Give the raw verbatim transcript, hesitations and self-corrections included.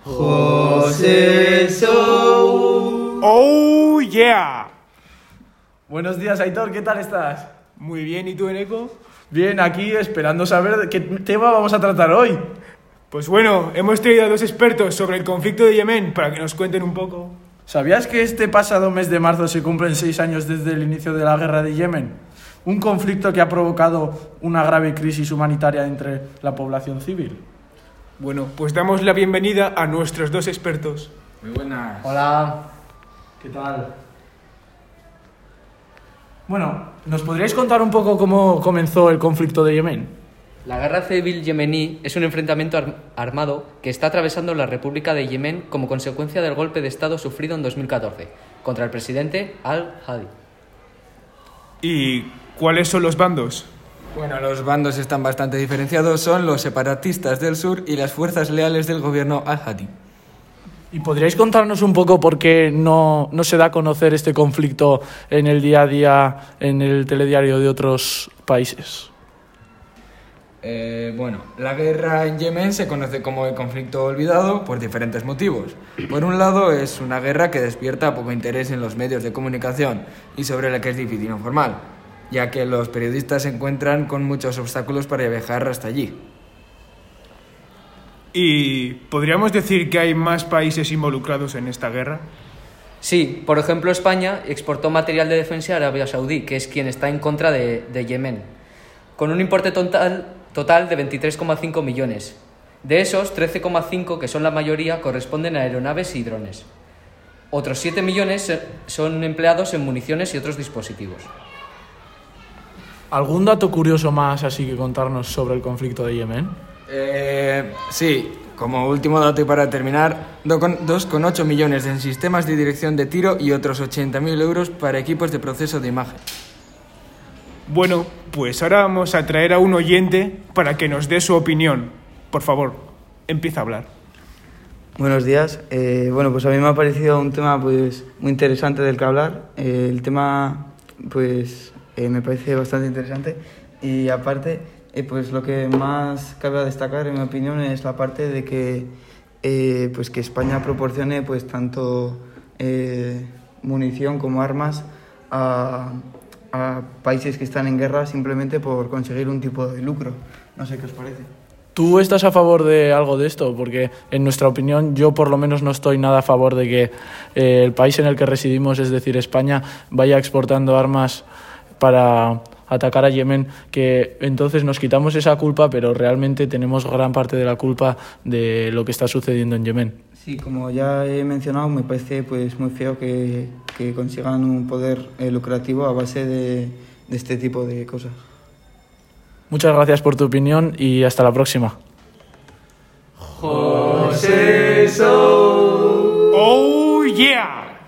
José Show. ¡Oh, yeah! Buenos días, Aitor, ¿qué tal estás? Muy bien, ¿y tú, Eneco? Bien, aquí esperando saber qué tema vamos a tratar hoy. Pues bueno, hemos traído a dos expertos sobre el conflicto de Yemen para que nos cuenten un poco. ¿Sabías que este pasado mes de marzo se cumplen seis años desde el inicio de la guerra de Yemen? Un conflicto que ha provocado una grave crisis humanitaria entre la población civil. Bueno, pues damos la bienvenida a nuestros dos expertos. Muy buenas. Hola, ¿qué tal? Bueno, ¿nos podríais contar un poco cómo comenzó el conflicto de Yemen? La guerra civil yemení es un enfrentamiento ar- armado que está atravesando la República de Yemen como consecuencia del golpe de Estado sufrido en dos mil catorce contra el presidente Al-Hadi. ¿Y cuáles son los bandos? Bueno, los bandos están bastante diferenciados. Son los separatistas del sur y las fuerzas leales del gobierno al-Hadi. ¿Y podríais contarnos un poco por qué no, no se da a conocer este conflicto en el día a día, en el telediario de otros países? Eh, bueno, la guerra en Yemen se conoce como el conflicto olvidado por diferentes motivos. Por un lado, es una guerra que despierta poco interés en los medios de comunicación y sobre la que es difícil informar, ya que los periodistas se encuentran con muchos obstáculos para viajar hasta allí. ¿Y podríamos decir que hay más países involucrados en esta guerra? Sí, por ejemplo, España exportó material de defensa a Arabia Saudí, que es quien está en contra de, de Yemen, con un importe total, total de veintitrés coma cinco millones. De esos, trece coma cinco, que son la mayoría, corresponden a aeronaves y drones. Otros siete millones son empleados en municiones y otros dispositivos. ¿Algún dato curioso más así que contarnos sobre el conflicto de Yemen? Eh, sí, como último dato y para terminar, dos coma ocho millones en sistemas de dirección de tiro y otros ochenta mil euros para equipos de proceso de imagen. Bueno, pues ahora vamos a traer a un oyente para que nos dé su opinión. Por favor, empieza a hablar. Buenos días. Eh, bueno, pues a mí me ha parecido un tema pues muy interesante del que hablar. Eh, el tema pues eh, me parece bastante interesante y aparte eh, pues lo que más cabe a destacar en mi opinión es la parte de que eh, pues que España proporcione pues tanto eh, munición como armas a, a países que están en guerra simplemente por conseguir un tipo de lucro. No sé qué os parece. ¿Tú estás a favor de algo de esto? Porque en nuestra opinión yo por lo menos no estoy nada a favor de que eh, el país en el que residimos, es decir, España, vaya exportando armas para atacar a Yemen, que entonces nos quitamos esa culpa, pero realmente tenemos gran parte de la culpa de lo que está sucediendo en Yemen. Sí, como ya he mencionado, me parece pues muy feo que, que consigan un poder eh, lucrativo a base de, de este tipo de cosas. Muchas gracias por tu opinión y hasta la próxima. José